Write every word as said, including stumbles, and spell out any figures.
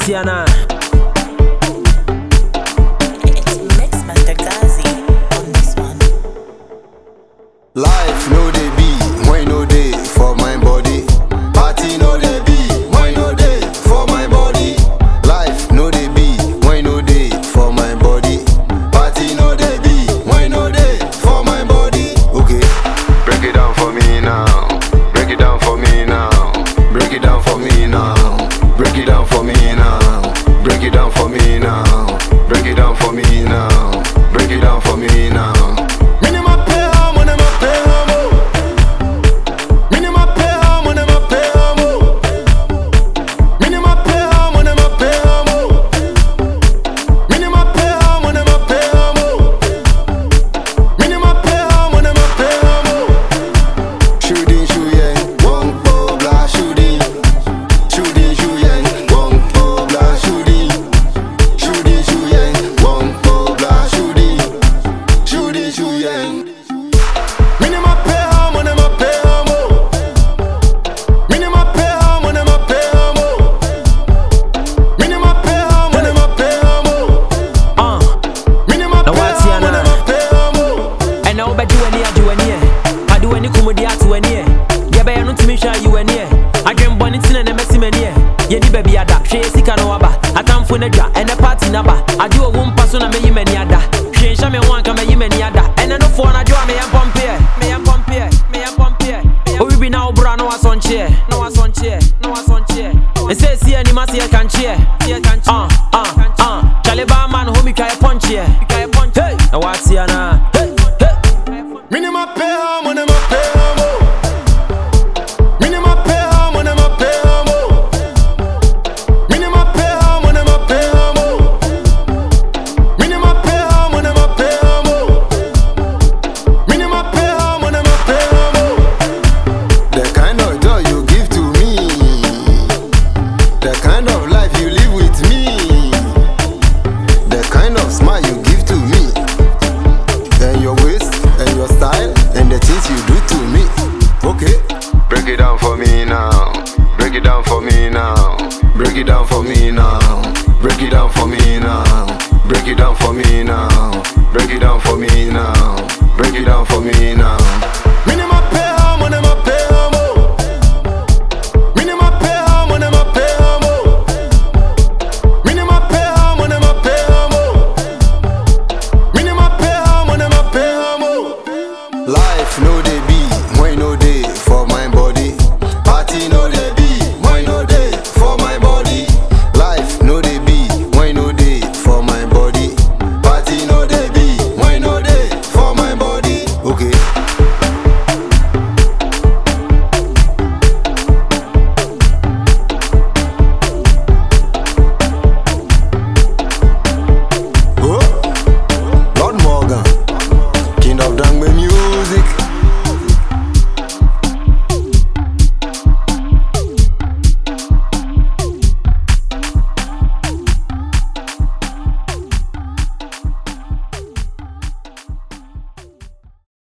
Watiana. It's Mix Master Gazi on this one. Life no dey be when no day for my body. Party no dey be when no day for my body. Life no dey be when no day for my body. Party no dey be when no day for my body. Okay, break it down for me now. Break it down for me now. Break it down for me now. Break it down for me now. Break it down for me now. Break it down for me now. Break it down for me now. Yeni baby ada, she sika no waba. Atamfo na dwa, ene party na ba. Ade o wo mpa so na meyi mani ada. Hwe nsha me ho anka meyi mani ada. Ene no fo na dwa me yam pompe, me yam pompe, me yam pompe. O wi bi na obra no wasonche, no wasonche, no wasonche. E say see ani ma see kan che, see kan che. Ah ah ah. Chale ba man ho mi kai punch here, kai punch. Hey, na Watiana. Hey, hey. Minima pay ha, minima pay ha. Break it down for me now. Break it down for me now. Break it down for me now. Break it down for me now. Break it down for me now. Break it down for me now. Break it down for me now. Minima pay ha, minima pay ha mo. Minima pay ha, minima pay ha mo. Minima pay ha, minima pay ha mo. Minima pay ha, minima pay ha mo. Life no dey be when no day